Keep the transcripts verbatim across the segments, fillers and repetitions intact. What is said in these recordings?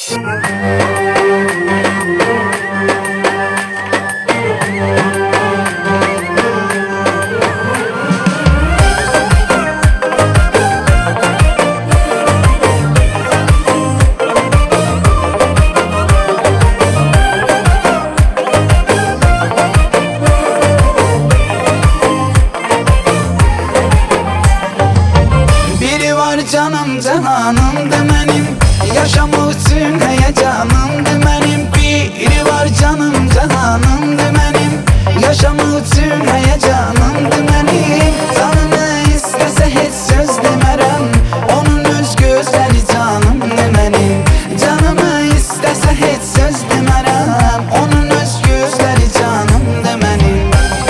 Canım cahanımdır mənim, yaşamaq üçün həyəcanımdır mənim. Biri var canım cahanımdır mənim, yaşamaq üçün həyəcanımdır mənim. Canımı istəsə heç söz demərəm, onun öz gözləri canımdır mənim. Canımı istəsə heç söz demərəm, onun öz gözləri canımdır mənim.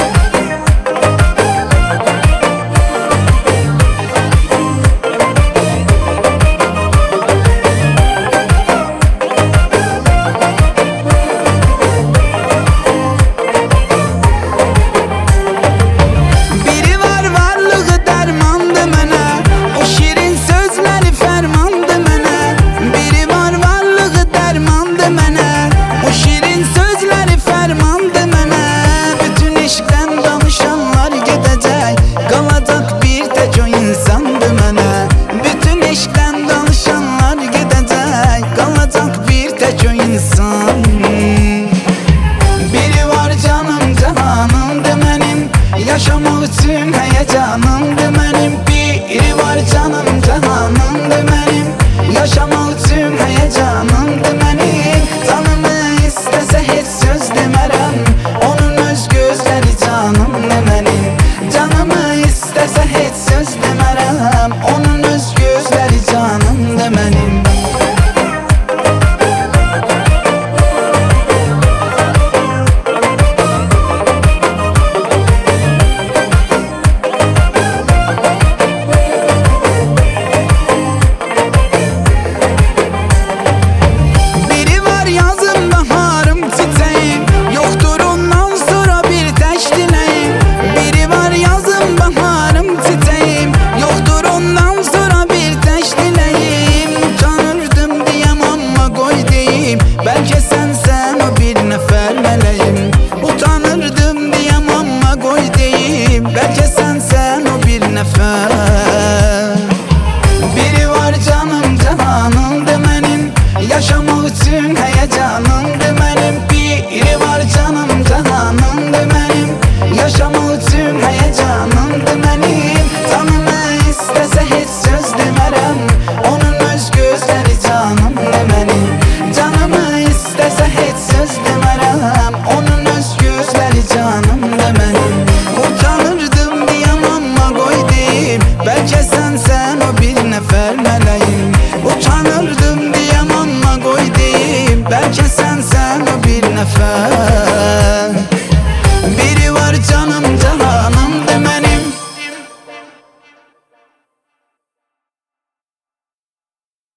Yaşamaq üçün həyəcanımdır mənim. Biri var canım cahanımdır mənim, yaşamaq üçün həyəcanımdır mənim. Canımı istəsə heç söz demərəm, onun öz gözləri canımdır mənim. Canımı istəsə heç söz demərəm, onun öz gözləri canımdır mənim. Bəlkə sənsən o bir nəfər mələyim, utanırdım deyəm amma qoy deyim. Bəlkə sənsən o bir nəfər. Biri var canım cahanımdır mənim, yaşamaq üçün həyəcanımdır mənim. Biri var canım cahanımdır mənim, yaşamaq üçün həyəcanımdır mənim. Canımı istəsə heç söz demərəm, onun öz gözləri canımdır mənim. Canımı istəsə heç söz demərəm, onun öz gözləri canımdır mənim. Utanırdım deyəm amma qoy deyim, bəlkə sənsən o bir nəfər mələyim. Utanırdım deyəm amma qoy deyim, bəlkə sənsən o bir nəfər.